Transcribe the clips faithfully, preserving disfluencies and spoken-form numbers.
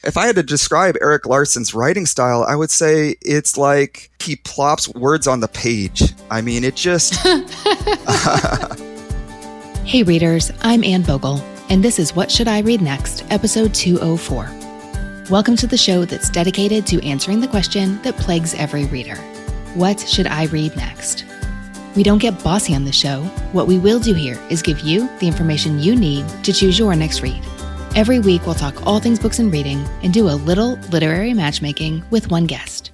If I had to describe Erik Larson's writing style, I would say it's like he plops words on the page. I mean, it just... Hey readers, I'm Anne Bogle, and this is What Should I Read Next, episode two oh four. Welcome to the show that's dedicated to answering the question that plagues every reader. What should I read next? We don't get bossy on the show. What we will do here is give you the information you need to choose your next read. Every week, we'll talk all things books and reading and do a little literary matchmaking with one guest.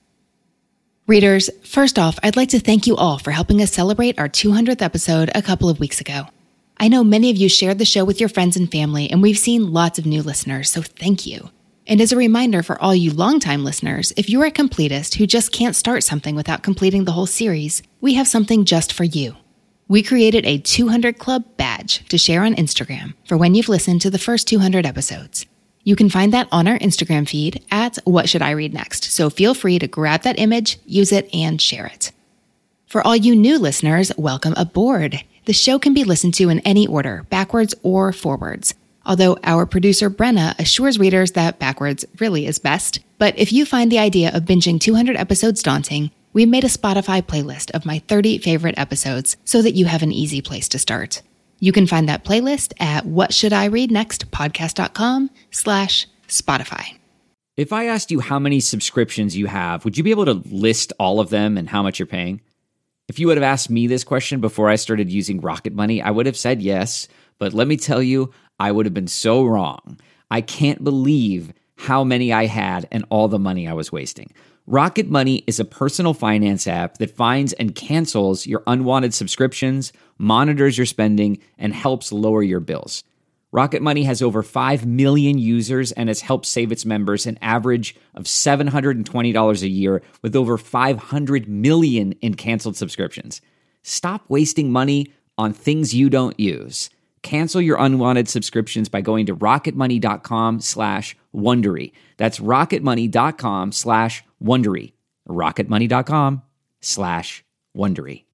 Readers, first off, I'd like to thank you all for helping us celebrate our two hundredth episode a couple of weeks ago. I know many of you shared the show with your friends and family, and we've seen lots of new listeners, so thank you. And as a reminder for all you longtime listeners, if you're a completist who just can't start something without completing the whole series, we have something just for you. We created a two hundred Club badge to share on Instagram for when you've listened to the first two hundred episodes. You can find that on our Instagram feed at What Should I Read Next, so feel free to grab that image, use it, and share it. For all you new listeners, welcome aboard. The show can be listened to in any order, backwards or forwards, although our producer Brenna assures readers that backwards really is best. But if you find the idea of binging two hundred episodes daunting, we made a Spotify playlist of my thirty favorite episodes so that you have an easy place to start. You can find that playlist at whatshouldireadnextpodcast.com slash Spotify. If I asked you how many subscriptions you have, would you be able to list all of them and how much you're paying? If you would have asked me this question before I started using Rocket Money, I would have said yes, but let me tell you, I would have been so wrong. I can't believe how many I had and all the money I was wasting. Rocket Money is a personal finance app that finds and cancels your unwanted subscriptions, monitors your spending, and helps lower your bills. Rocket Money has over five million users and has helped save its members an average of seven hundred twenty dollars a year with over five hundred million in canceled subscriptions. Stop wasting money on things you don't use. Cancel your unwanted subscriptions by going to rocketmoney.com slash Wondery. That's rocketmoney.com slash Wondery. rocketmoney.com slash Wondery.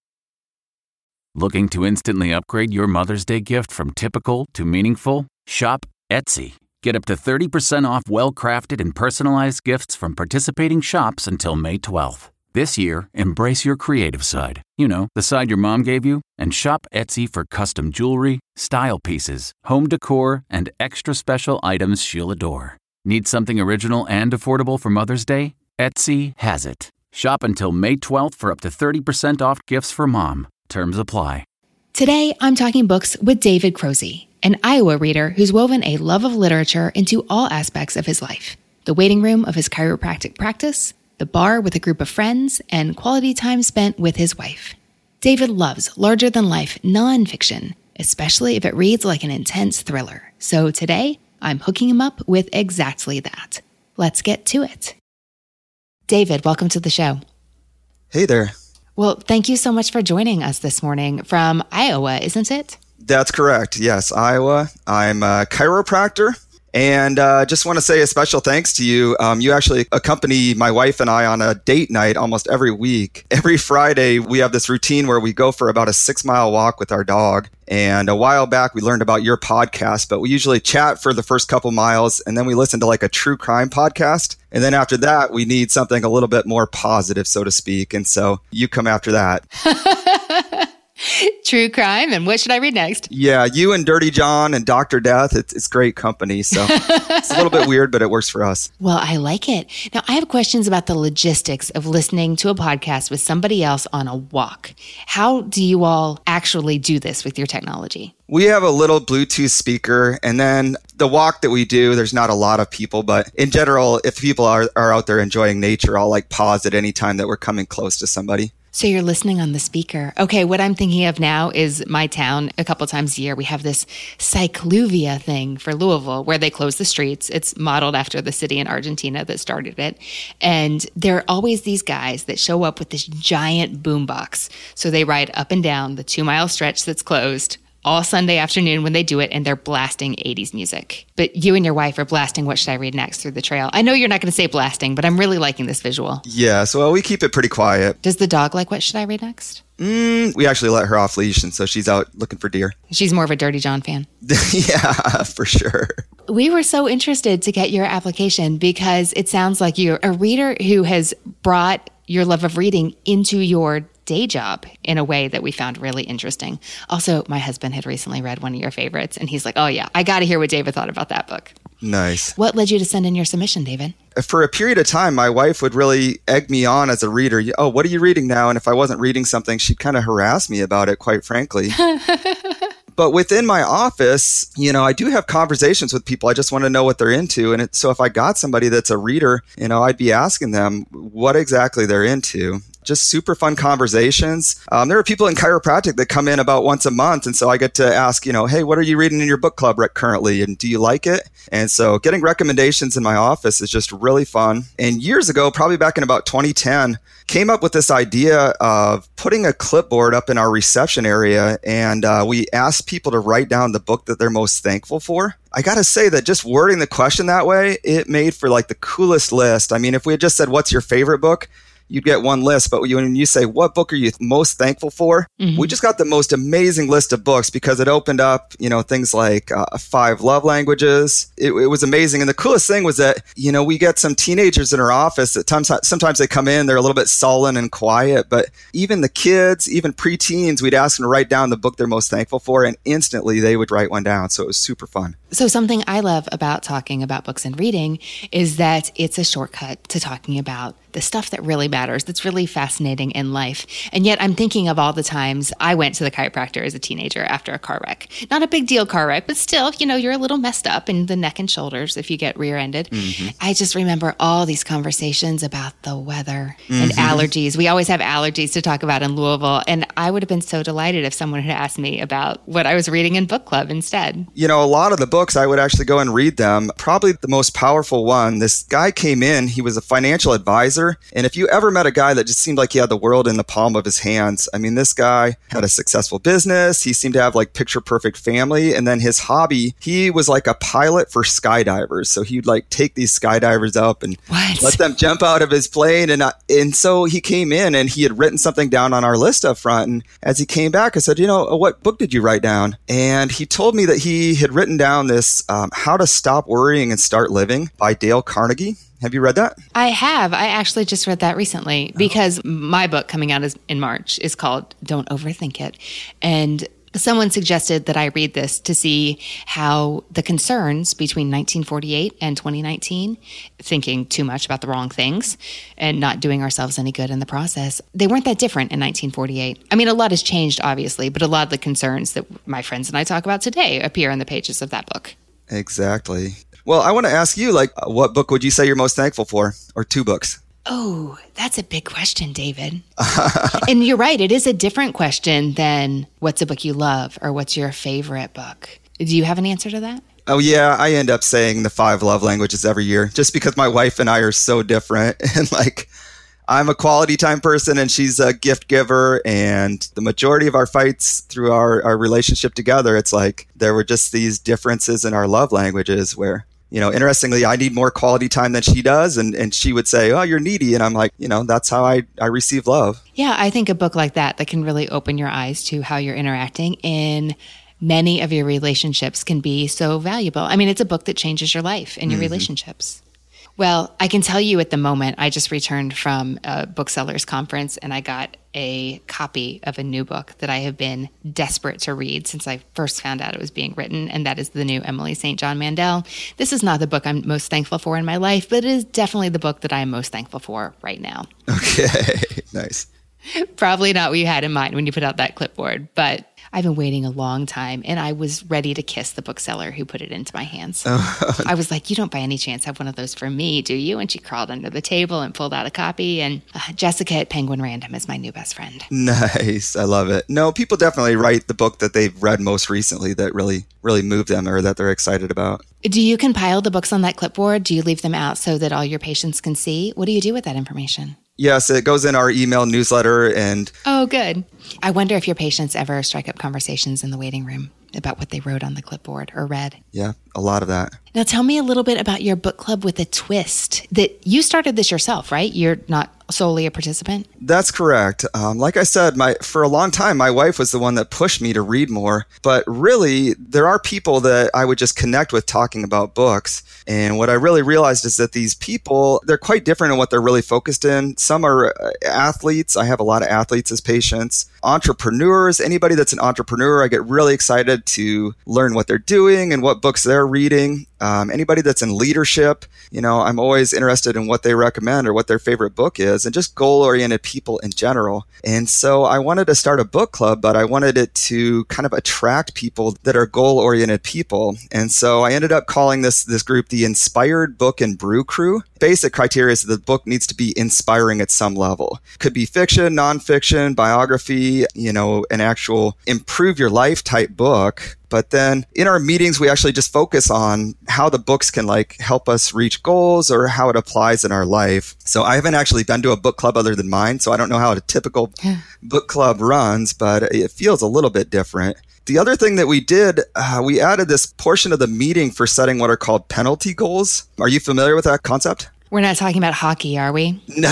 Looking to instantly upgrade your Mother's Day gift from typical to meaningful? Shop Etsy. Get up to thirty percent off well-crafted and personalized gifts from participating shops until May twelfth. This year, embrace your creative side. You know, the side your mom gave you. And shop Etsy for custom jewelry, style pieces, home decor, and extra special items she'll adore. Need something original and affordable for Mother's Day? Etsy has it. Shop until May twelfth for up to thirty percent off gifts for mom. Terms apply. Today, I'm talking books with David Croce, an Iowa reader who's woven a love of literature into all aspects of his life. The waiting room of his chiropractic practice, the bar with a group of friends, and quality time spent with his wife. David loves larger-than-life nonfiction, especially if it reads like an intense thriller. So today, I'm hooking him up with exactly that. Let's get to it. David, welcome to the show. Hey there. Well, thank you so much for joining us this morning from Iowa, isn't it? That's correct. Yes, Iowa. I'm a chiropractor. And uh, just want to say a special thanks to you. Um, you actually accompany my wife and I on a date night almost every week. Every Friday, we have this routine where we go for about a six mile walk with our dog. And a while back, we learned about your podcast, but we usually chat for the first couple miles, and then we listen to like a true crime podcast. And then after that, we need something a little bit more positive, so to speak. And so you come after that. True crime, and what should I read next? Yeah, you and Dirty John and Doctor Death, it's, it's great company. So it's a little bit weird, but it works for us. Well, I like it. Now, I have questions about the logistics of listening to a podcast with somebody else on a walk. How do you all actually do this with your technology? We have a little Bluetooth speaker, and then the walk that we do, there's not a lot of people, but in general, if people are, are out there enjoying nature, I'll like pause at any time that we're coming close to somebody. So you're listening on the speaker. Okay, what I'm thinking of now is my town. A couple times a year, we have this cycluvia thing for Louisville where they close the streets. It's modeled after the city in Argentina that started it. And there are always these guys that show up with this giant boombox. So they ride up and down the two-mile stretch that's closed all Sunday afternoon when they do it, and they're blasting eighties music. But you and your wife are blasting What Should I Read Next through the trail. I know you're not going to say blasting, but I'm really liking this visual. Yeah, so well, we keep it pretty quiet. Does the dog like What Should I Read Next? Mm, we actually let her off leash, and so she's out looking for deer. She's more of a Dirty John fan. Yeah, for sure. We were so interested to get your application because it sounds like you're a reader who has brought your love of reading into your day job in a way that we found really interesting. Also, my husband had recently read one of your favorites, and he's like, oh yeah, I got to hear what David thought about that book. Nice. What led you to send in your submission, David? For a period of time, my wife would really egg me on as a reader. Oh, what are you reading now? And if I wasn't reading something, she'd kind of harass me about it, quite frankly. But within my office, you know, I do have conversations with people. I just want to know what they're into. And it, so if I got somebody that's a reader, you know, I'd be asking them what exactly they're into. Just super fun conversations. Um, there are people in chiropractic that come in about once a month. And so I get to ask, you know, hey, what are you reading in your book club currently? And do you like it? And so getting recommendations in my office is just really fun. And years ago, probably back in about twenty ten, came up with this idea of putting a clipboard up in our reception area. And uh, we asked people to write down the book that they're most thankful for. I got to say that just wording the question that way, it made for like the coolest list. I mean, if we had just said, what's your favorite book? You'd get one list, but when you say, what book are you most thankful for? Mm-hmm. We just got the most amazing list of books because it opened up, you know, things like uh, five love languages. It, it was amazing. And the coolest thing was that, you know, we get some teenagers in our office that times, sometimes they come in, they're a little bit sullen and quiet, but even the kids, even preteens, we'd ask them to write down the book they're most thankful for, and instantly they would write one down. So it was super fun. So something I love about talking about books and reading is that it's a shortcut to talking about the stuff that really matters, that's really fascinating in life. And yet I'm thinking of all the times I went to the chiropractor as a teenager after a car wreck. Not a big deal car wreck, but still, you know, you're a little messed up in the neck and shoulders if you get rear-ended. Mm-hmm. I just remember all these conversations about the weather mm-hmm. and allergies. We always have allergies to talk about in Louisville. And I would have been so delighted if someone had asked me about what I was reading in book club instead. You know, a lot of the books, I would actually go and read them. Probably the most powerful one, this guy came in, he was a financial advisor. And if you ever met a guy that just seemed like he had the world in the palm of his hands, I mean, this guy had a successful business. He seemed to have like picture perfect family. And then his hobby, he was like a pilot for skydivers. So he'd like take these skydivers up and what? let them jump out of his plane. And, uh, and so he came in and he had written something down on our list up front. And as he came back, I said, you know, what book did you write down? And he told me that he had written down this um, How to Stop Worrying and Start Living by Dale Carnegie. Have you read that? I have. I actually just read that recently because my book coming out is, in March is called Don't Overthink It. And someone suggested that I read this to see how the concerns between nineteen forty-eight and twenty nineteen, thinking too much about the wrong things and not doing ourselves any good in the process, they weren't that different in nineteen forty-eight. I mean, a lot has changed, obviously, but a lot of the concerns that my friends and I talk about today appear in the pages of that book. Exactly. Well, I want to ask you, like, what book would you say you're most thankful for? Or two books? Oh, that's a big question, David. And you're right. It is a different question than what's a book you love or what's your favorite book. Do you have an answer to that? Oh, yeah. I end up saying the five love languages every year just because my wife and I are so different. And like, I'm a quality time person and she's a gift giver. And the majority of our fights through our, our relationship together, it's like there were just these differences in our love languages where, you know, interestingly, I need more quality time than she does. And, and she would say, oh, you're needy. And I'm like, you know, that's how I, I receive love. Yeah, I think a book like that that can really open your eyes to how you're interacting in many of your relationships can be so valuable. I mean, it's a book that changes your life and your mm-hmm. relationships. Well, I can tell you at the moment, I just returned from a booksellers conference and I got a copy of a new book that I have been desperate to read since I first found out it was being written, and that is the new Emily Saint John Mandel. This is not the book I'm most thankful for in my life, but it is definitely the book that I am most thankful for right now. Okay, nice. Probably not what you had in mind when you put out that clipboard, but I've been waiting a long time, and I was ready to kiss the bookseller who put it into my hands. Oh. I was like, you don't by any chance have one of those for me, do you? And she crawled under the table and pulled out a copy, and uh, Jessica at Penguin Random is my new best friend. Nice. I love it. No, people definitely write the book that they've read most recently that really, really moved them or that they're excited about. Do you compile the books on that clipboard? Do you leave them out so that all your patients can see? What do you do with that information? Yes, it goes in our email newsletter. And oh, good. I wonder if your patients ever strike up conversations in the waiting room about what they wrote on the clipboard or read. Yeah, a lot of that. Now tell me a little bit about your book club with a twist. That you started this yourself, right? You're not solely a participant? That's correct. Um, like I said, my for a long time, my wife was the one that pushed me to read more. But really, there are people that I would just connect with talking about books. And what I really realized is that these people, they're quite different in what they're really focused in. Some are athletes. I have a lot of athletes as patients. Entrepreneurs, anybody that's an entrepreneur, I get really excited to learn what they're doing and what books they're reading. Um, anybody that's in leadership, you know, I'm always interested in what they recommend or what their favorite book is, and just goal-oriented people in general. And so I wanted to start a book club, but I wanted it to kind of attract people that are goal-oriented people. And so I ended up calling this this group the Inspired Book and Brew Crew. Basic criteria is that the book needs to be inspiring at some level. Could be fiction, nonfiction, biography, you know, an actual improve your life type book. But then in our meetings, we actually just focus on how the books can like help us reach goals or how it applies in our life. So I haven't actually been to a book club other than mine, so I don't know how a typical book club runs, but it feels a little bit different. The other thing that we did, uh, we added this portion of the meeting for setting what are called penalty goals. Are you familiar with that concept? We're not talking about hockey, are we? No.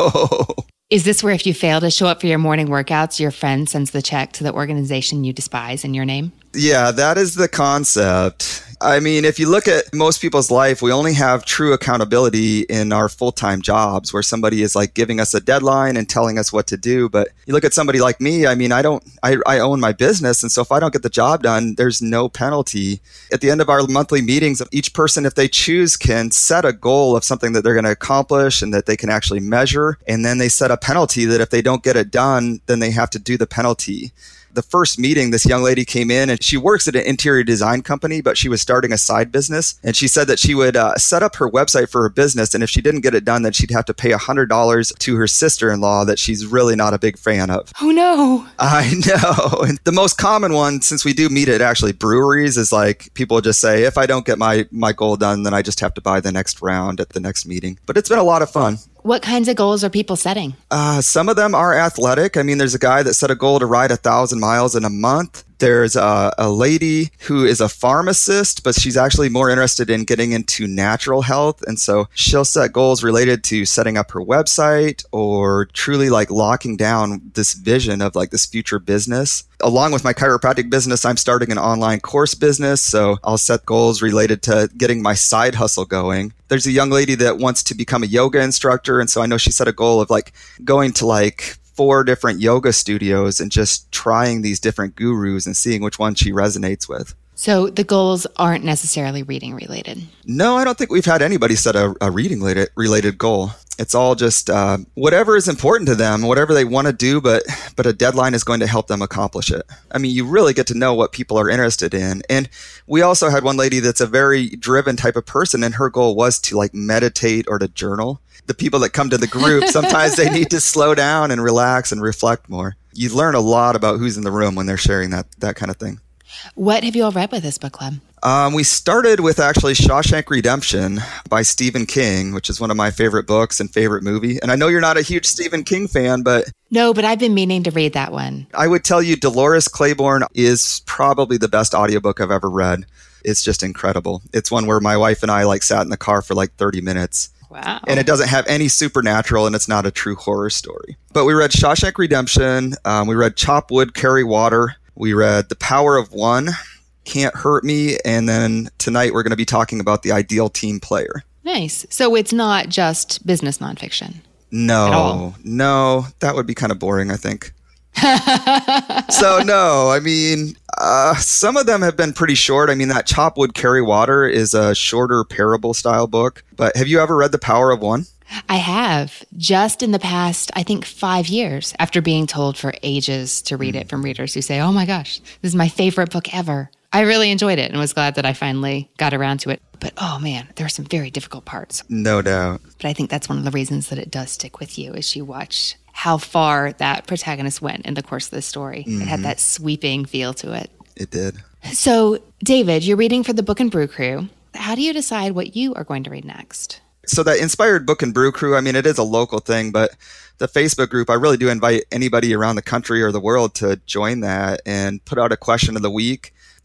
Is this where if you fail to show up for your morning workouts, your friend sends the check to the organization you despise in your name? Yeah, that is the concept. I mean, if you look at most people's life, we only have true accountability in our full-time jobs where somebody is like giving us a deadline and telling us what to do. But you look at somebody like me, I mean, I don't, I, I own my business. And so if I don't get the job done, there's no penalty. At the end of our monthly meetings, each person, if they choose, can set a goal of something that they're going to accomplish and that they can actually measure. And then they set a penalty that if they don't get it done, then they have to do the penalty. The first meeting, this young lady came in and she works at an interior design company, but she was starting a side business. And she said that she would uh, set up her website for her business. And if she didn't get it done, then she'd have to pay one hundred dollars to her sister-in-law that she's really not a big fan of. Oh, no. I know. And the most common one, since we do meet at actually breweries, is like people just say, if I don't get my, my goal done, then I just have to buy the next round at the next meeting. But it's been a lot of fun. What kinds of goals are people setting? Uh, some of them are athletic. I mean, there's a guy that set a goal to ride a thousand miles in a month. There's a, a lady who is a pharmacist, but she's actually more interested in getting into natural health. And so she'll set goals related to setting up her website or truly like locking down this vision of like this future business. Along with my chiropractic business, I'm starting an online course business. So I'll set goals related to getting my side hustle going. There's a young lady that wants to become a yoga instructor. And so I know she set a goal of like going to like four different yoga studios and just trying these different gurus and seeing which one she resonates with. So the goals aren't necessarily reading related? No, I don't think we've had anybody set a, a reading related, related goal. It's all just uh, whatever is important to them, whatever they want to do, but but a deadline is going to help them accomplish it. I mean, you really get to know what people are interested in. And we also had one lady that's a very driven type of person, and her goal was to like meditate or to journal. The people that come to the group, sometimes they need to slow down and relax and reflect more. You learn a lot about who's in the room when they're sharing that that kind of thing. What have you all read with this book club? Um, we started with actually Shawshank Redemption by Stephen King, which is one of my favorite books and favorite movie. And I know you're not a huge Stephen King fan, but... No, but I've been meaning to read that one. I would tell you Dolores Claiborne is probably the best audiobook I've ever read. It's just incredible. It's one where my wife and I like sat in the car for like thirty minutes. Wow. And it doesn't have any supernatural, and it's not a true horror story. But we read Shawshank Redemption. Um, we read Chop Wood, Carry Water. We read The Power of One, Can't Hurt Me. And then tonight we're going to be talking about The Ideal Team Player. Nice. So it's not just business nonfiction? No, no, that would be kind of boring, I think. So no, I mean, uh, some of them have been pretty short. I mean, that Chop Wood, Carry Water is a shorter parable style book. But have you ever read The Power of One? I have, just in the past, I think, five years, after being told for ages to read it from readers who say, oh my gosh, this is my favorite book ever. I really enjoyed it and was glad that I finally got around to it. But oh man, there are some very difficult parts. No doubt. But I think that's one of the reasons that it does stick with you as you watch how far that protagonist went in the course of the story. Mm-hmm. It had that sweeping feel to it. It did. So, David, you're reading for the Book and Brew Crew. How do you decide what you are going to read next? So that Inspired Book and Brew Crew, I mean, it is a local thing, but the Facebook group, I really do invite anybody around the country or the world to join that and put out a question of the week.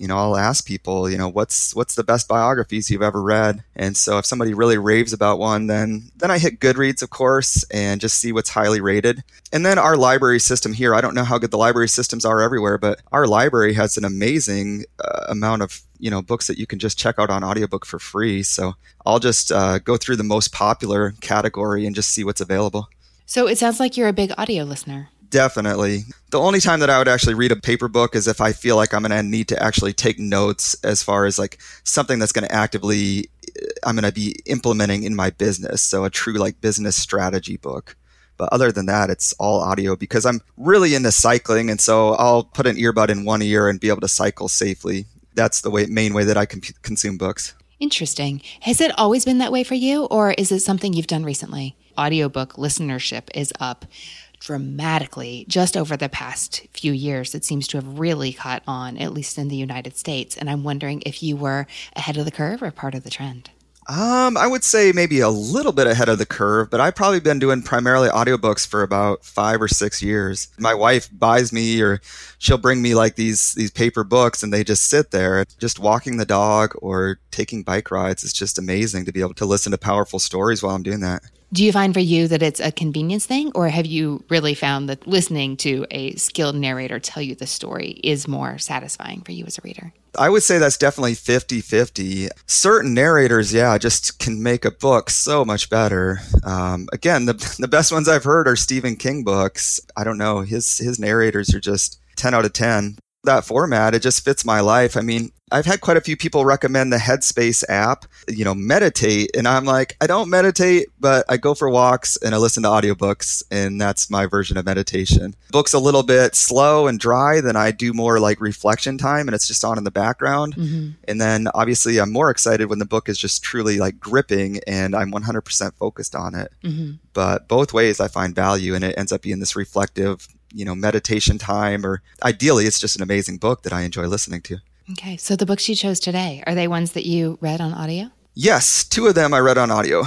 You know, I'll ask people, you know, what's what's the best biographies you've ever read? And so if somebody really raves about one, then then I hit Goodreads, of course, and just see what's highly rated. And then our library system here, I don't know how good the library systems are everywhere, but our library has an amazing uh, amount of, you know, books that you can just check out on audiobook for free. So I'll just uh, go through the most popular category and just see what's available. So it sounds like you're a big audio listener. Definitely. The only time that I would actually read a paper book is if I feel like I'm going to need to actually take notes as far as like something that's going to actively, I'm going to be implementing in my business. So a true like business strategy book. But other than that, it's all audio because I'm really into cycling. And so I'll put an earbud in one ear and be able to cycle safely. That's the way, main way that I can consume books. Interesting. Has it always been that way for you, or is it something you've done recently? Audiobook listenership is up dramatically just over the past few years. It seems to have really caught on, at least in the United States. And I'm wondering if you were ahead of the curve or part of the trend. Um, I would say maybe a little bit ahead of the curve, but I've probably been doing primarily audiobooks for about five or six years. My wife buys me, or she'll bring me like these these paper books, and they just sit there. Just walking the dog or taking bike rides. It's just amazing to be able to listen to powerful stories while I'm doing that. Do you find for you that it's a convenience thing, or have you really found that listening to a skilled narrator tell you the story is more satisfying for you as a reader? I would say that's definitely fifty-fifty. Certain narrators, yeah, just can make a book so much better. Um, again, the the best ones I've heard are Stephen King books. I don't know, his his narrators are just ten out of ten. That format, it just fits my life. I mean, I've had quite a few people recommend the Headspace app, you know, meditate. And I'm like, I don't meditate, but I go for walks and I listen to audiobooks, and that's my version of meditation. Book's a little bit slow and dry, then I do more like reflection time, and it's just on in the background. Mm-hmm. And then obviously I'm more excited when the book is just truly like gripping and I'm one hundred percent focused on it. Mm-hmm. But both ways I find value, and it ends up being this reflective, you know, meditation time, or ideally it's just an amazing book that I enjoy listening to. Okay. So the books you chose today, are they ones that you read on audio? Yes. Two of them I read on audio.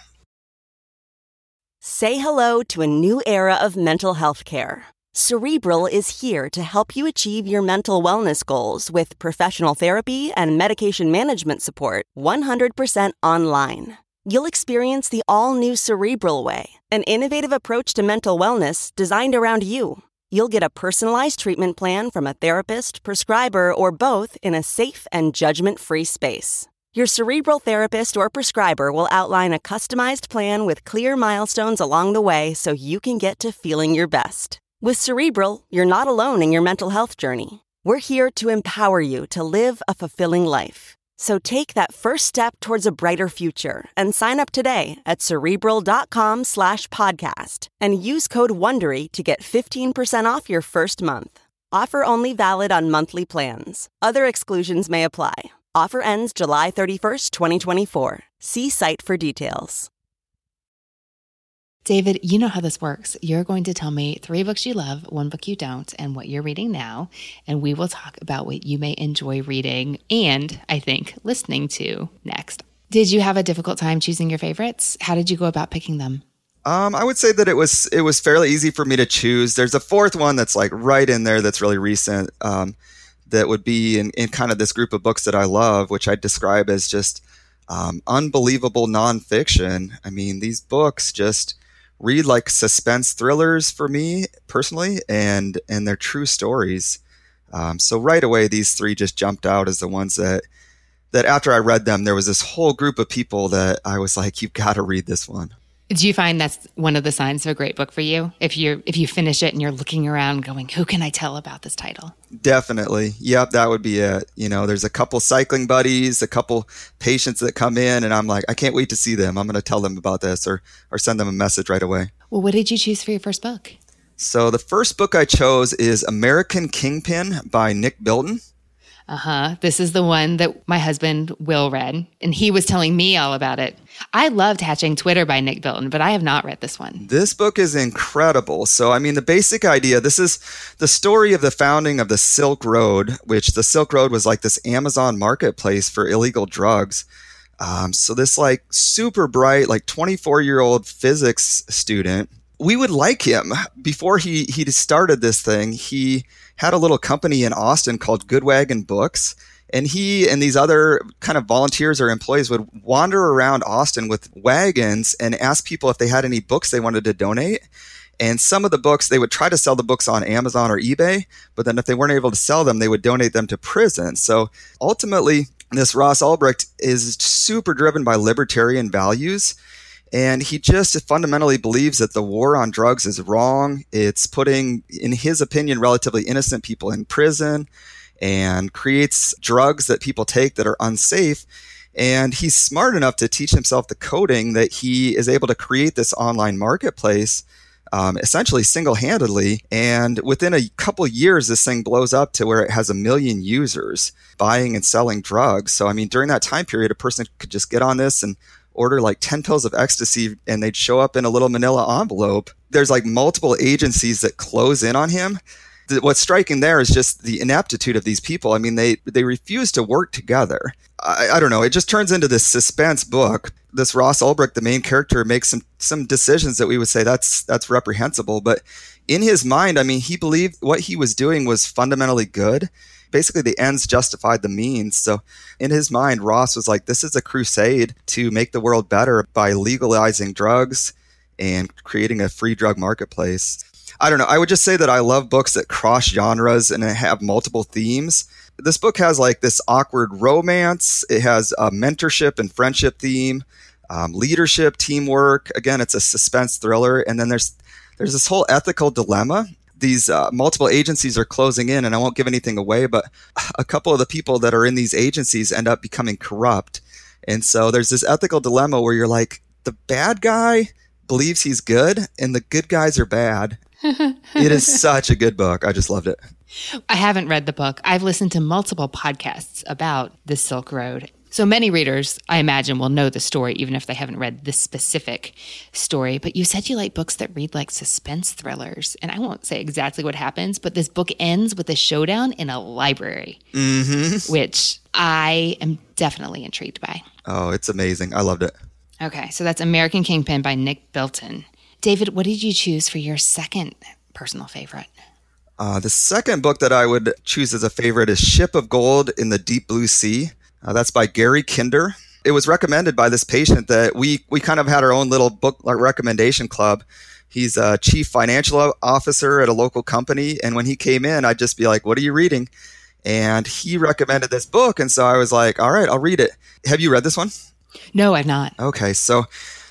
Say hello to a new era of mental health care. Cerebral is here to help you achieve your mental wellness goals with professional therapy and medication management support one hundred percent online. You'll experience the all-new Cerebral Way, an innovative approach to mental wellness designed around you. You'll get a personalized treatment plan from a therapist, prescriber, or both in a safe and judgment-free space. Your Cerebral therapist or prescriber will outline a customized plan with clear milestones along the way so you can get to feeling your best. With Cerebral, you're not alone in your mental health journey. We're here to empower you to live a fulfilling life. So take that first step towards a brighter future and sign up today at Cerebral.com slash podcast and use code WONDERY to get fifteen percent off your first month. Offer only valid on monthly plans. Other exclusions may apply. Offer ends July thirty-first, twenty twenty-four. See site for details. David, you know how this works. You're going to tell me three books you love, one book you don't, and what you're reading now. And we will talk about what you may enjoy reading and, I think, listening to next. Did you have a difficult time choosing your favorites? How did you go about picking them? Um, I would say that it was it was fairly easy for me to choose. There's a fourth one that's like right in there that's really recent, um, that would be in, in kind of this group of books that I love, which I describe as just um, unbelievable nonfiction. I mean, these books just read like suspense thrillers for me personally, and and they're true stories. Um, so right away, these three just jumped out as the ones that that after I read them, there was this whole group of people that I was like, you've got to read this one. Do you find that's one of the signs of a great book for you? If you if you finish it and you're looking around going, who can I tell about this title? Definitely. Yep, that would be it. You know, there's a couple cycling buddies, a couple patients that come in, and I'm like, I can't wait to see them. I'm going to tell them about this, or or send them a message right away. Well, what did you choose for your first book? So the first book I chose is American Kingpin by Nick Bilton. Uh-huh. This is the one that my husband, Will, read, and he was telling me all about it. I loved Hatching Twitter by Nick Bilton, but I have not read this one. This book is incredible. So, I mean, the basic idea, this is the story of the founding of the Silk Road, which the Silk Road was like this Amazon marketplace for illegal drugs. Um, so this like super bright, like twenty-four-year-old physics student we would like him. Before he, he started this thing, he had a little company in Austin called Good Wagon Books. And he and these other kind of volunteers or employees would wander around Austin with wagons and ask people if they had any books they wanted to donate. And some of the books, they would try to sell the books on Amazon or eBay, but then if they weren't able to sell them, they would donate them to prison. So ultimately, this Ross Ulbricht is super driven by libertarian values. And he just fundamentally believes that the war on drugs is wrong. It's putting, in his opinion, relatively innocent people in prison and creates drugs that people take that are unsafe. And he's smart enough to teach himself the coding that he is able to create this online marketplace Um, essentially single-handedly. And within a couple years, this thing blows up to where it has a million users buying and selling drugs. So, I mean, during that time period, a person could just get on this and order like ten pills of ecstasy and they'd show up in a little manila envelope. There's like multiple agencies that close in on him. What's striking there is just the ineptitude of these people. I mean, they, they refuse to work together. I, I don't know. It just turns into this suspense book. This Ross Ulbricht, the main character, makes some some decisions that we would say that's that's reprehensible. But in his mind, I mean, he believed what he was doing was fundamentally good. Basically, the ends justified the means. So in his mind, Ross was like, this is a crusade to make the world better by legalizing drugs and creating a free drug marketplace. I don't know. I would just say that I love books that cross genres and have multiple themes. This book has like this awkward romance. It has a mentorship and friendship theme, um, leadership, teamwork. Again, it's a suspense thriller. And then there's there's this whole ethical dilemma. These uh, multiple agencies are closing in, and I won't give anything away, but a couple of the people that are in these agencies end up becoming corrupt. And so there's this ethical dilemma where you're like, the bad guy believes he's good, and the good guys are bad. It is such a good book. I just loved it. I haven't read the book. I've listened to multiple podcasts about the Silk Road. So many readers, I imagine, will know the story, even if they haven't read this specific story. But you said you like books that read like suspense thrillers. And I won't say exactly what happens, but this book ends with a showdown in a library, mm-hmm. which I am definitely intrigued by. Oh, it's amazing. I loved it. Okay, so that's American Kingpin by Nick Bilton. David, what did you choose for your second personal favorite? Uh, the second book that I would choose as a favorite is Ship of Gold in the Deep Blue Sea. Uh, that's by Gary Kinder. It was recommended by this patient that we we kind of had our own little book recommendation club. He's a chief financial officer at a local company. And when he came in, I'd just be like, what are you reading? And he recommended this book. And so I was like, all right, I'll read it. Have you read this one? No, I've not. Okay, so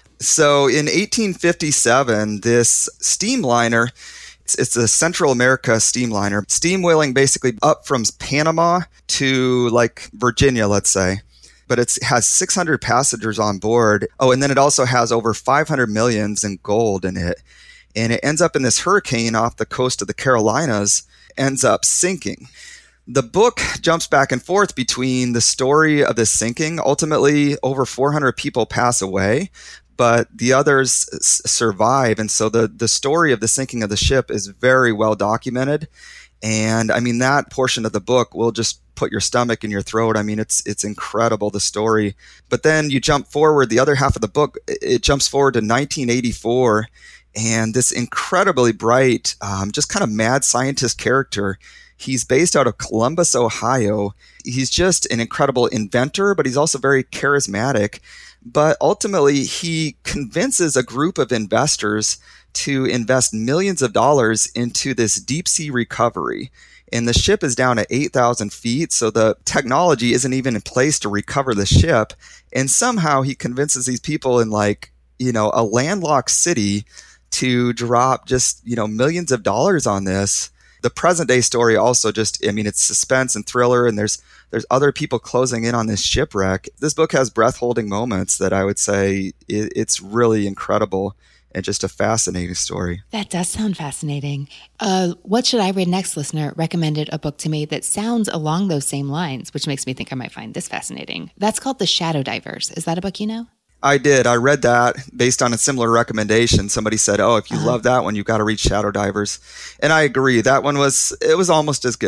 so in eighteen fifty-seven, this steamliner, it's, it's a Central America steamliner, steam whaling basically up from Panama to like Virginia, let's say. But it has six hundred passengers on board. Oh, and then it also has over five hundred millions in gold in it. And it ends up in this hurricane off the coast of the Carolinas, ends up sinking. The book jumps back and forth between the story of this sinking. Ultimately, over four hundred people pass away, but the others s- survive. And so the, the story of the sinking of the ship is very well documented. And I mean, that portion of the book will just put your stomach in your throat. I mean, it's it's incredible, the story. But then you jump forward, the other half of the book, it jumps forward to nineteen eighty-four. And this incredibly bright, um, just kind of mad scientist character. He's based out of Columbus, Ohio. He's just an incredible inventor, but he's also very charismatic. But ultimately, he convinces a group of investors to invest millions of dollars into this deep sea recovery. And the ship is down at eight thousand feet, so the technology isn't even in place to recover the ship. And somehow he convinces these people in like, you know, a landlocked city to drop just, you know, millions of dollars on this. The present day story also just, I mean, it's suspense and thriller, and there's there's other people closing in on this shipwreck. This book has breath-holding moments that I would say it, it's really incredible and just a fascinating story. That does sound fascinating. Uh, What Should I Read Next listener recommended a book to me that sounds along those same lines, which makes me think I might find this fascinating. That's called The Shadow Divers. Is that a book you know? I did. I read that based on a similar recommendation. Somebody said, oh, if you uh-huh. love that one, you've got to read Shadow Divers. And I agree. That one was, it was almost as good.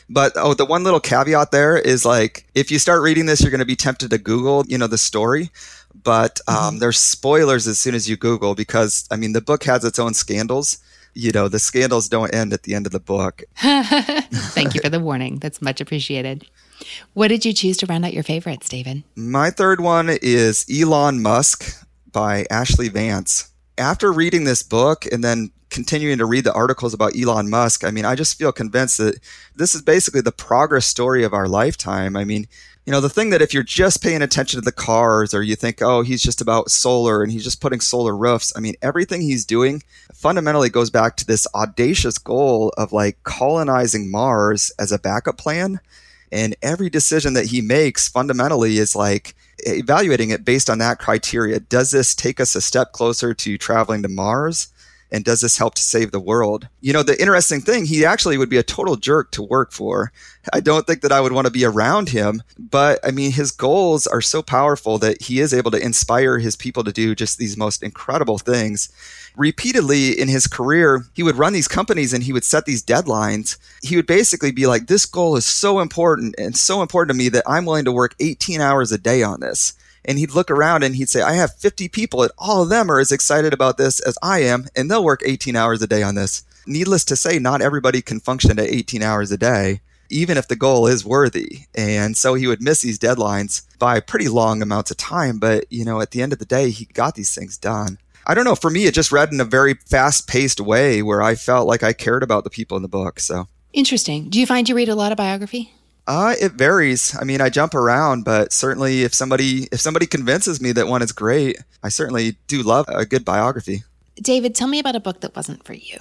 But oh, the one little caveat there is like, if you start reading this, you're going to be tempted to Google, you know, the story. But um, mm-hmm. there's spoilers as soon as you Google because, I mean, the book has its own scandals. You know, the scandals don't end at the end of the book. Thank you for the warning. That's much appreciated. What did you choose to round out your favorites, David? My third one is Elon Musk by Ashley Vance. After reading this book and then continuing to read the articles about Elon Musk, I mean, I just feel convinced that this is basically the progress story of our lifetime. I mean, you know, the thing that if you're just paying attention to the cars or you think, oh, he's just about solar and he's just putting solar roofs. I mean, everything he's doing fundamentally goes back to this audacious goal of like colonizing Mars as a backup plan. And every decision that he makes fundamentally is like evaluating it based on that criteria. Does this take us a step closer to traveling to Mars? And does this help to save the world? You know, the interesting thing, he actually would be a total jerk to work for. I don't think that I would want to be around him. But I mean, his goals are so powerful that he is able to inspire his people to do just these most incredible things. Repeatedly in his career, he would run these companies and he would set these deadlines. He would basically be like, this goal is so important and so important to me that I'm willing to work eighteen hours a day on this. And he'd look around and he'd say, I have fifty people and all of them are as excited about this as I am, and they'll work eighteen hours a day on this. Needless to say, not everybody can function at eighteen hours a day, even if the goal is worthy. And so he would miss these deadlines by pretty long amounts of time. But, you know, at the end of the day, he got these things done. I don't know. For me, it just read in a very fast-paced way where I felt like I cared about the people in the book. So interesting. Do you find you read a lot of biography? Uh, it varies. I mean, I jump around, but certainly if somebody if somebody convinces me that one is great, I certainly do love a good biography. David, tell me about a book that wasn't for you.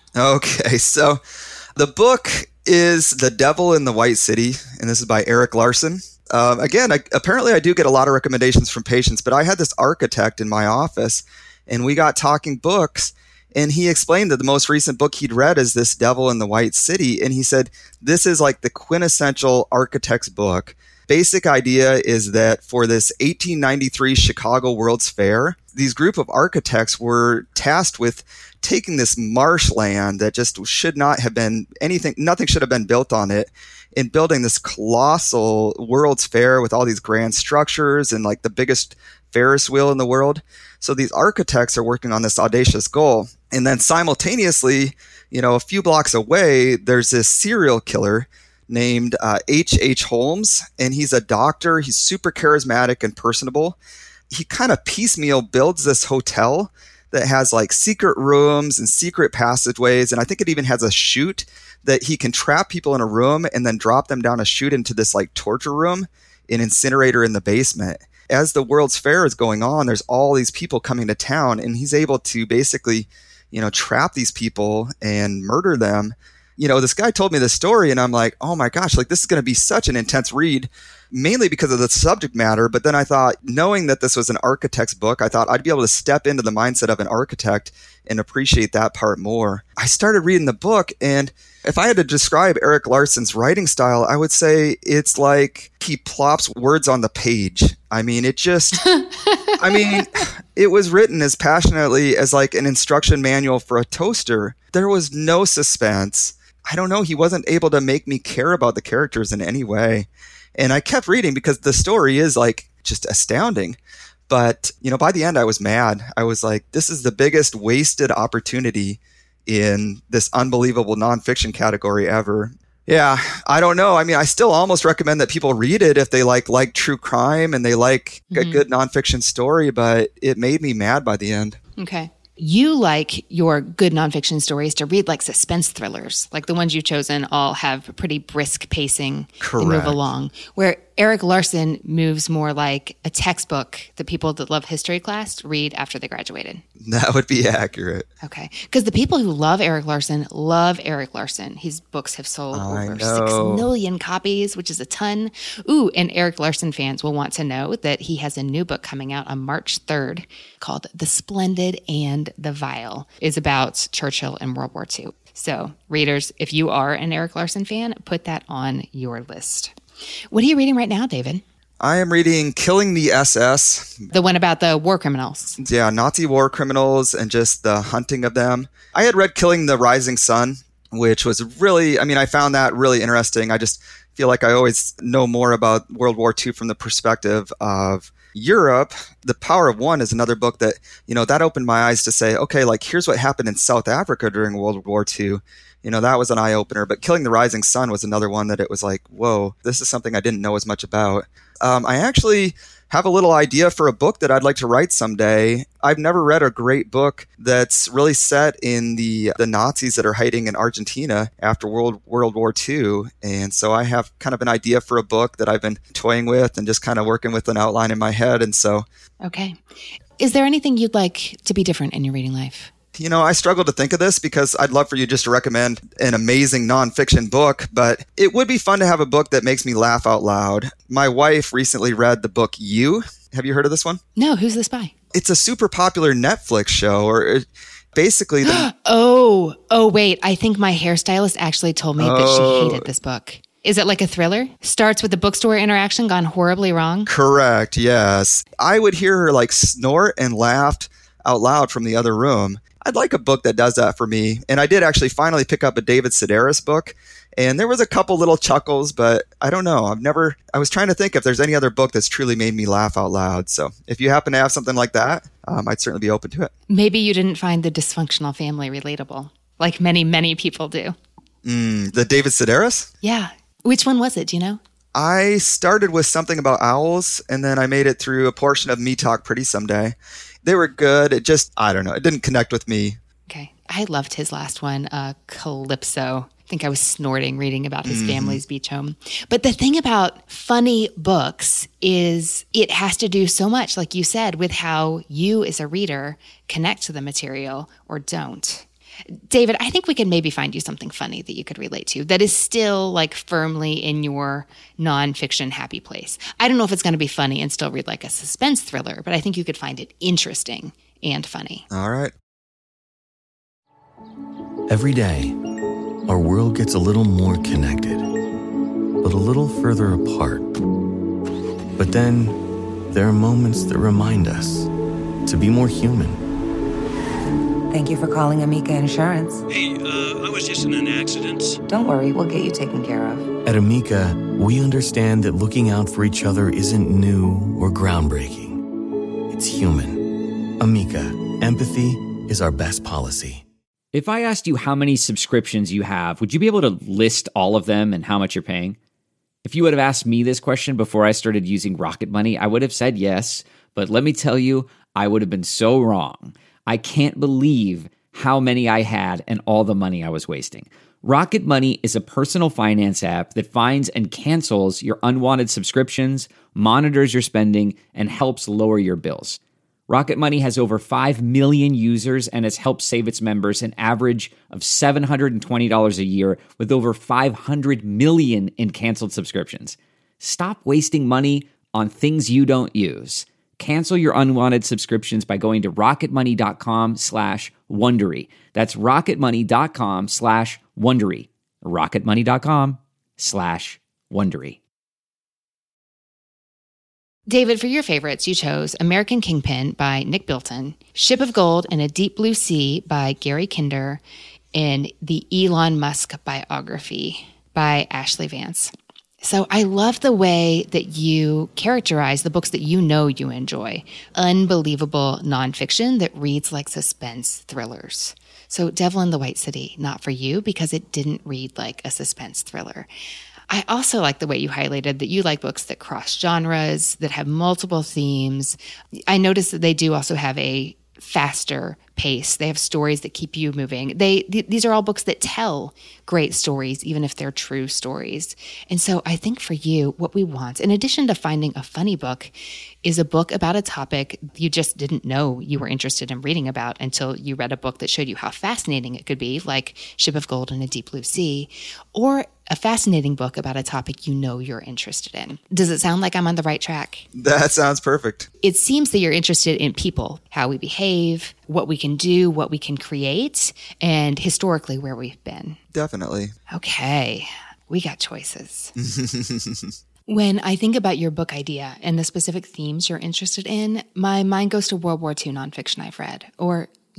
Okay, so the book is The Devil in the White City, and this is by Erik Larson. Um, again, I, apparently I do get a lot of recommendations from patients, but I had this architect in my office, and we got talking books. And he explained that the most recent book he'd read is this Devil in the White City. And he said, this is like the quintessential architect's book. Basic idea is that for this eighteen ninety-three Chicago World's Fair, these group of architects were tasked with taking this marshland that just should not have been anything, nothing should have been built on it, and building this colossal World's Fair with all these grand structures and like the biggest Ferris wheel in the world. So these architects are working on this audacious goal. And then simultaneously, you know, a few blocks away, there's this serial killer named uh, H H. Holmes. And he's a doctor. He's super charismatic and personable. He kind of piecemeal builds this hotel that has like secret rooms and secret passageways. And I think it even has a chute that he can trap people in a room and then drop them down a chute into this like torture room, an incinerator in the basement. As the World's Fair is going on, there's all these people coming to town, and he's able to basically, you know, trap these people and murder them. You know, this guy told me this story, and I'm like, oh my gosh, like this is going to be such an intense read, mainly because of the subject matter. But then I thought, knowing that this was an architect's book, I thought I'd be able to step into the mindset of an architect and appreciate that part more. I started reading the book, and if I had to describe Erik Larson's writing style, I would say it's like he plops words on the page. I mean, it just, I mean, it was written as passionately as like an instruction manual for a toaster. There was no suspense. I don't know. He wasn't able to make me care about the characters in any way. And I kept reading because the story is like just astounding. But, you know, by the end, I was mad. I was like, this is the biggest wasted opportunity in this unbelievable nonfiction category ever. Yeah, I don't know. I mean, I still almost recommend that people read it if they like like true crime and they like mm-hmm. a good nonfiction story, but it made me mad by the end. Okay. You like your good nonfiction stories to read like suspense thrillers, like the ones you've chosen all have pretty brisk pacing. Correct. They move along. Where Erik Larson moves more like a textbook that people that love history class read after they graduated. That would be accurate. Okay. Because the people who love Erik Larson love Erik Larson. His books have sold I over know. six million copies, which is a ton. Ooh, and Erik Larson fans will want to know that he has a new book coming out on March third called The Splendid and the Vile. It's about Churchill and World War Two. So readers, if you are an Erik Larson fan, put that on your list. What are you reading right now, David? I am reading Killing the S S. The one about the war criminals. Yeah, Nazi war criminals and just the hunting of them. I had read Killing the Rising Sun, which was really, I mean, I found that really interesting. I just feel like I always know more about World War Two from the perspective of Europe. The Power of One is another book that, you know, that opened my eyes to say, okay, like here's what happened in South Africa during World War Two. You know, that was an eye opener. But Killing the Rising Sun was another one that it was like, whoa, this is something I didn't know as much about. Um, I actually have a little idea for a book that I'd like to write someday. I've never read a great book that's really set in the the Nazis that are hiding in Argentina after World World War Two. And so I have kind of an idea for a book that I've been toying with and just kind of working with an outline in my head. And so, okay. Is there anything you'd like to be different in your reading life? You know, I struggle to think of this because I'd love for you just to recommend an amazing nonfiction book, but it would be fun to have a book that makes me laugh out loud. My wife recently read the book You. Have you heard of this one? No, who's this by? It's a super popular Netflix show, or it, basically the... oh, oh, wait. I think my hairstylist actually told me Oh. that she hated this book. Is it like a thriller? Starts with a bookstore interaction gone horribly wrong? Correct, yes. I would hear her like snort and laugh out loud from the other room. I'd like a book that does that for me. And I did actually finally pick up a David Sedaris book. And there was a couple little chuckles, but I don't know. I've never, I was trying to think if there's any other book that's truly made me laugh out loud. So if you happen to have something like that, um, I'd certainly be open to it. Maybe you didn't find the dysfunctional family relatable, like many, many people do. Mm, the David Sedaris? Yeah. Which one was it? Do you know? I started with something about owls, and then I made it through a portion of Me Talk Pretty Someday. They were good. It just, I don't know. It didn't connect with me. Okay. I loved his last one, uh, Calypso. I think I was snorting reading about his mm-hmm. family's beach home. But the thing about funny books is it has to do so much, like you said, with how you as a reader connect to the material or don't. David, I think we could maybe find you something funny that you could relate to that is still like firmly in your nonfiction happy place. I don't know if it's going to be funny and still read like a suspense thriller, but I think you could find it interesting and funny. All right. Every day, our world gets a little more connected, but a little further apart. But then there are moments that remind us to be more human. Thank you for calling Amica Insurance. Hey, uh, I was just in an accident. Don't worry, we'll get you taken care of. At Amica, we understand that looking out for each other isn't new or groundbreaking. It's human. Amica, empathy is our best policy. If I asked you how many subscriptions you have, would you be able to list all of them and how much you're paying? If you would have asked me this question before I started using Rocket Money, I would have said yes, but let me tell you, I would have been so wrong. I can't believe how many I had and all the money I was wasting. Rocket Money is a personal finance app that finds and cancels your unwanted subscriptions, monitors your spending, and helps lower your bills. Rocket Money has over five million users and has helped save its members an average of seven hundred twenty dollars a year with over five hundred million in canceled subscriptions. Stop wasting money on things you don't use. Cancel your unwanted subscriptions by going to rocketmoney.com slash Wondery. That's rocketmoney.com slash Wondery. rocketmoney.com slash Wondery. David, for your favorites, you chose American Kingpin by Nick Bilton, Ship of Gold in a Deep Blue Sea by Gary Kinder, and the Elon Musk biography by Ashley Vance. So I love the way that you characterize the books that you know you enjoy. Unbelievable nonfiction that reads like suspense thrillers. So Devil in the White City, not for you because it didn't read like a suspense thriller. I also like the way you highlighted that you like books that cross genres, that have multiple themes. I noticed that they do also have a faster pace. They have stories that keep you moving. They th- these are all books that tell great stories, even if they're true stories. And so I think for you, what we want, in addition to finding a funny book, is a book about a topic you just didn't know you were interested in reading about until you read a book that showed you how fascinating it could be, like Ship of Gold in a Deep Blue Sea, or a fascinating book about a topic you know you're interested in. Does it sound like I'm on the right track? That sounds perfect. It seems that you're interested in people, how we behave, what we can do, what we can create, and historically where we've been. Definitely. Okay, we got choices. When I think about your book idea and the specific themes you're interested in, my mind goes to World War Two nonfiction I've read, or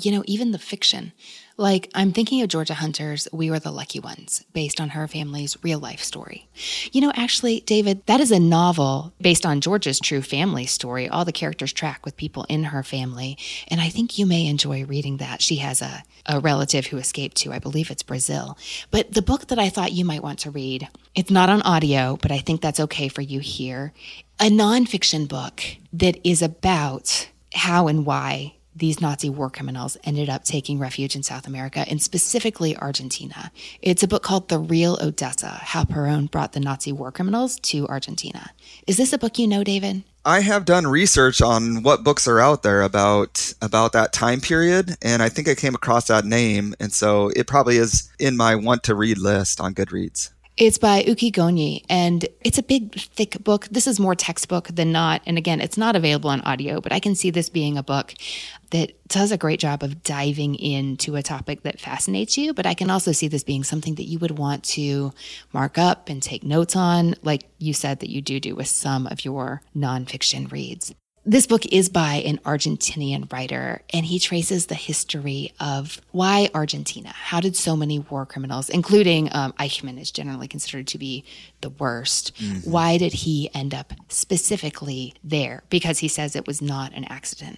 you know, even the fiction. Like, I'm thinking of Georgia Hunter's We Were the Lucky Ones, based on her family's real life story. You know, actually, David, that is a novel based on Georgia's true family story. All the characters track with people in her family. And I think you may enjoy reading that. She has a, a relative who escaped to, I believe it's Brazil. But the book that I thought you might want to read, it's not on audio, but I think that's okay for you here. A nonfiction book that is about how and why these Nazi war criminals ended up taking refuge in South America, and specifically Argentina. It's a book called The Real Odessa, How Perón Brought the Nazi War Criminals to Argentina. Is this a book you know, David? I have done research on what books are out there about about that time period, and I think I came across that name, and so it probably is in my want-to-read list on Goodreads. It's by Uki Gonyi, and it's a big, thick book. This is more textbook than not. And again, it's not available on audio, but I can see this being a book that does a great job of diving into a topic that fascinates you. But I can also see this being something that you would want to mark up and take notes on, like you said that you do do with some of your nonfiction reads. This book is by an Argentinian writer, and he traces the history of why Argentina. How did so many war criminals, including um, Eichmann is generally considered to be the worst, mm-hmm. why did he end up specifically there? Because he says it was not an accident.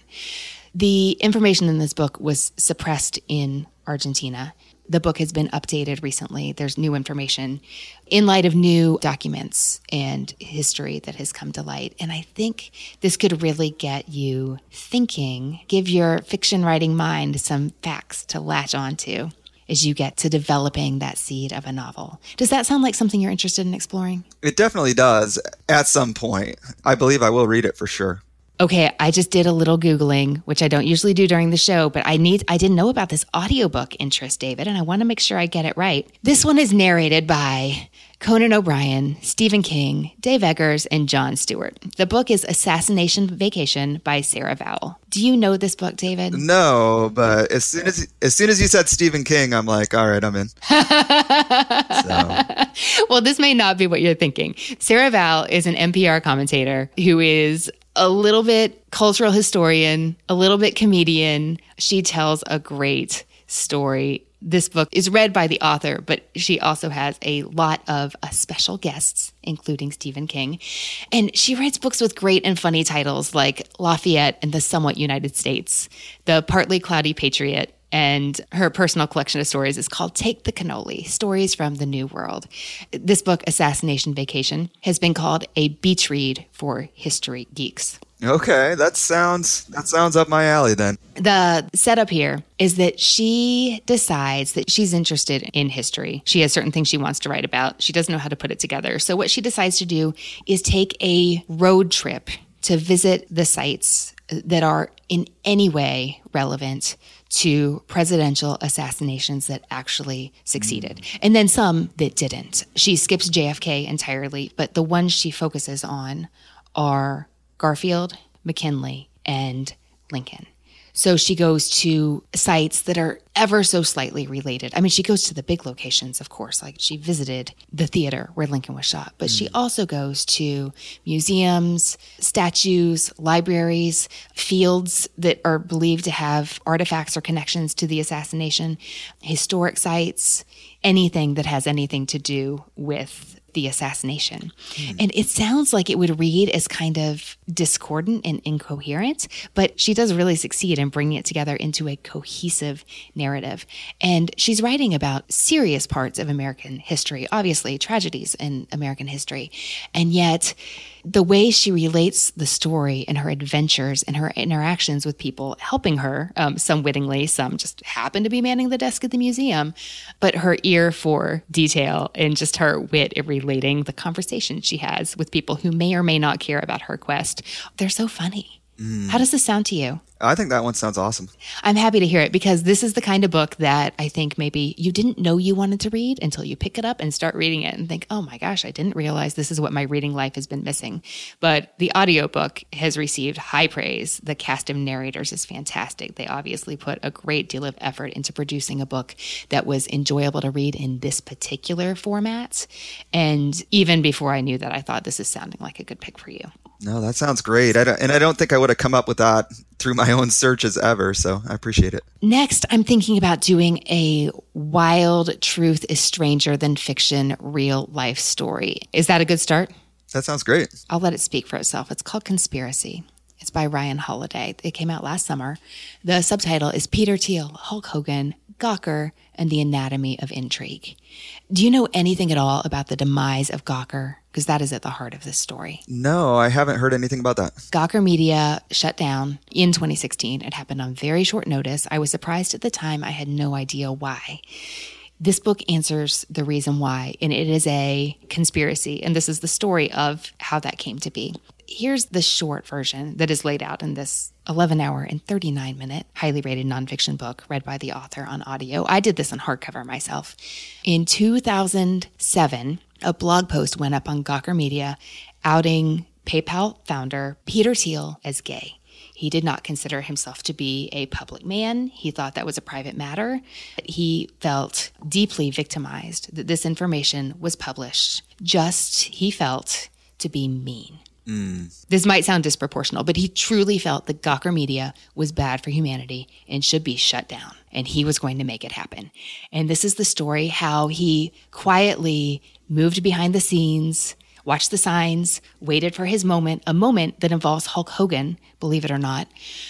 The information in this book was suppressed in Argentina. The book has been updated recently. There's new information in light of new documents and history that has come to light. And I think this could really get you thinking, give your fiction writing mind some facts to latch onto as you get to developing that seed of a novel. Does that sound like something you're interested in exploring? It definitely does at some point. I believe I will read it for sure. Okay, I just did a little Googling, which I don't usually do during the show, but I need I didn't know about this audiobook interest, David, and I want to make sure I get it right. This one is narrated by Conan O'Brien, Stephen King, Dave Eggers, and Jon Stewart. The book is Assassination Vacation by Sarah Vowell. Do you know this book, David? No, but as soon as as soon as you said Stephen King, I'm like, all right, I'm in. So. Well, this may not be what you're thinking. Sarah Vowell is an N P R commentator who is a little bit cultural historian, a little bit comedian. She tells a great story. This book is read by the author, but she also has a lot of uh, special guests, including Stephen King. And she writes books with great and funny titles like Lafayette and the Somewhat United States, The Partly Cloudy Patriot, and her personal collection of stories is called Take the Cannoli, Stories from the New World. This book, Assassination Vacation, has been called a beach read for history geeks. Okay, that sounds that sounds up my alley then. The setup here is that she decides that she's interested in history. She has certain things she wants to write about. She doesn't know how to put it together. So what she decides to do is take a road trip to visit the sites that are in any way relevant to presidential assassinations that actually succeeded, and then some that didn't. She skips J F K entirely, but the ones she focuses on are Garfield, McKinley, and Lincoln. So she goes to sites that are ever so slightly related. I mean, she goes to the big locations, of course, like she visited the theater where Lincoln was shot, but mm. she also goes to museums, statues, libraries, fields that are believed to have artifacts or connections to the assassination, historic sites, anything that has anything to do with the assassination. Mm. And it sounds like it would read as kind of discordant and incoherent, but she does really succeed in bringing it together into a cohesive narrative. And she's writing about serious parts of American history, obviously tragedies in American history. And yet the way she relates the story and her adventures and her interactions with people helping her, um, some wittingly, some just happen to be manning the desk at the museum, but her ear for detail and just her wit at relating the conversations she has with people who may or may not care about her quest. They're so funny. Mm. How does this sound to you? I think that one sounds awesome. I'm happy to hear it because this is the kind of book that I think maybe you didn't know you wanted to read until you pick it up and start reading it and think, oh my gosh, I didn't realize this is what my reading life has been missing. But the audiobook has received high praise. The cast of narrators is fantastic. They obviously put a great deal of effort into producing a book that was enjoyable to read in this particular format. And even before I knew that, I thought this is sounding like a good pick for you. No, that sounds great. I don't, and I don't think I would have come up with that through my own searches ever. So I appreciate it. Next, I'm thinking about doing a wild truth is stranger than fiction real life story. Is that a good start? That sounds great. I'll let it speak for itself. It's called Conspiracy. It's by Ryan Holiday. It came out last summer. The subtitle is Peter Thiel, Hulk Hogan, Gawker, and the Anatomy of Intrigue. Do you know anything at all about the demise of Gawker? Because that is at the heart of this story. No, I haven't heard anything about that. Gawker Media shut down in twenty sixteen. It happened on very short notice. I was surprised at the time. I had no idea why. This book answers the reason why, and it is a conspiracy. And this is the story of how that came to be. Here's the short version that is laid out in this eleven hour and thirty-nine minute highly rated nonfiction book read by the author on audio. I did this on hardcover myself. In two thousand seven, a blog post went up on Gawker Media outing PayPal founder Peter Thiel as gay. He did not consider himself to be a public man. He thought that was a private matter. He felt deeply victimized that this information was published just, he felt, to be mean. Mm. This might sound disproportional, but he truly felt that Gawker Media was bad for humanity and should be shut down, and he was going to make it happen. And this is the story how he quietly moved behind the scenes, watched the signs, waited for his moment, a moment that involves Hulk Hogan, believe it or not,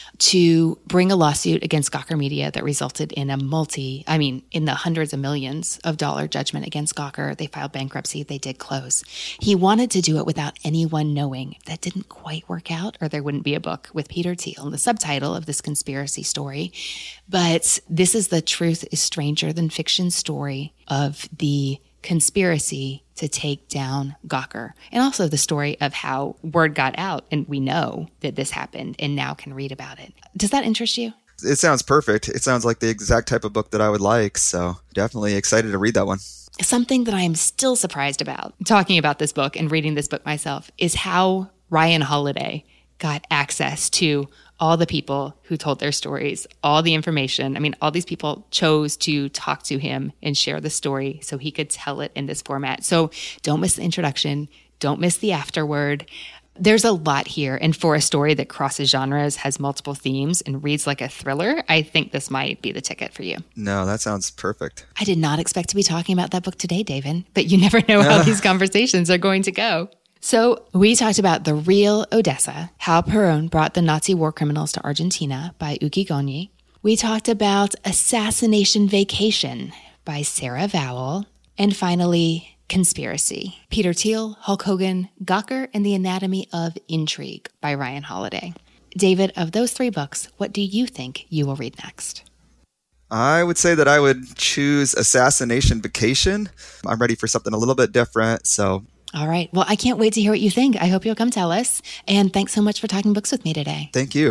to bring a lawsuit against Gawker Media that resulted in a multi, I mean, in the hundreds of millions of dollar judgment against Gawker. They filed bankruptcy. They did close. He wanted to do it without anyone knowing. That didn't quite work out, or there wouldn't be a book with Peter Thiel, the subtitle of this conspiracy story. But this is the truth is stranger than fiction story of the conspiracy to take down Gawker, and also the story of how word got out and we know that this happened and now can read about it. Does that interest you? It sounds perfect. It sounds like the exact type of book that I would like. So definitely excited to read that one. Something that I am still surprised about talking about this book and reading this book myself is how Ryan Holiday got access to all the people who told their stories, all the information. I mean, all these people chose to talk to him and share the story so he could tell it in this format. So don't miss the introduction. Don't miss the afterword. There's a lot here. And for a story that crosses genres, has multiple themes, and reads like a thriller, I think this might be the ticket for you. No, that sounds perfect. I did not expect to be talking about that book today, David, but you never know how these conversations are going to go. So we talked about The Real Odessa, how Perón brought the Nazi war criminals to Argentina by Uki Gonyi. We talked about Assassination Vacation by Sarah Vowell. And finally, Conspiracy, Peter Thiel, Hulk Hogan, Gawker, and the Anatomy of Intrigue by Ryan Holiday. David, of those three books, what do you think you will read next? I would say that I would choose Assassination Vacation. I'm ready for something a little bit different, so... All right. Well, I can't wait to hear what you think. I hope you'll come tell us. And thanks so much for talking books with me today. Thank you.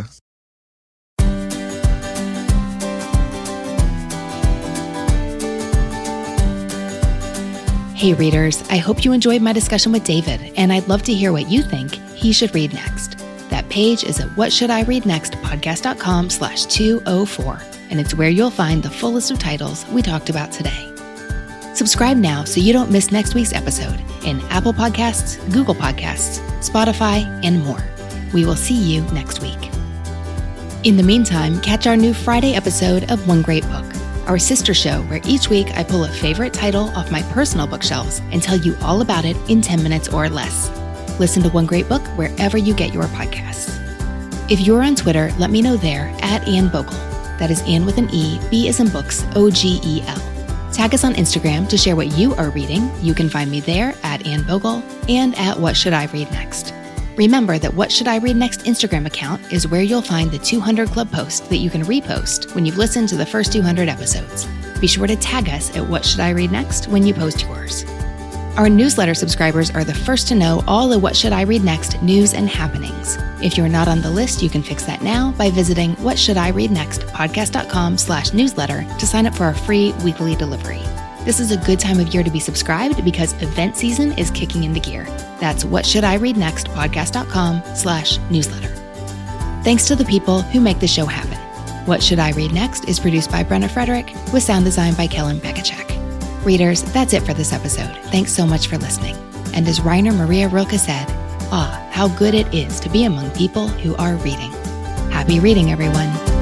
Hey, readers. I hope you enjoyed my discussion with David, and I'd love to hear what you think he should read next. That page is at whatshouldireadnextpodcast.com slash 204, and it's where you'll find the full list of titles we talked about today. Subscribe now so you don't miss next week's episode in Apple Podcasts, Google Podcasts, Spotify, and more. We will see you next week. In the meantime, catch our new Friday episode of One Great Book, our sister show where each week I pull a favorite title off my personal bookshelves and tell you all about it in ten minutes or less. Listen to One Great Book wherever you get your podcasts. If you're on Twitter, let me know there at Ann Bogle. That is Ann with an E, B as in books, O G E L. Tag us on Instagram to share what you are reading. You can find me there at Ann Bogle and at What Should I Read Next. Remember that What Should I Read Next Instagram account is where you'll find the two hundred Club post that you can repost when you've listened to the first two hundred episodes. Be sure to tag us at What Should I Read Next when you post yours. Our newsletter subscribers are the first to know all the What Should I Read Next news and happenings. If you're not on the list, you can fix that now by visiting whatshouldireadnextpodcast.com slash newsletter to sign up for our free weekly delivery. This is a good time of year to be subscribed because event season is kicking into gear. That's whatshouldireadnextpodcast.com slash newsletter. Thanks to the people who make the show happen. What Should I Read Next is produced by Brenna Frederick with sound design by Kellen Bekacek. Readers, that's it for this episode. Thanks so much for listening. And as Rainer Maria Rilke said, ah, how good it is to be among people who are reading. Happy reading, everyone.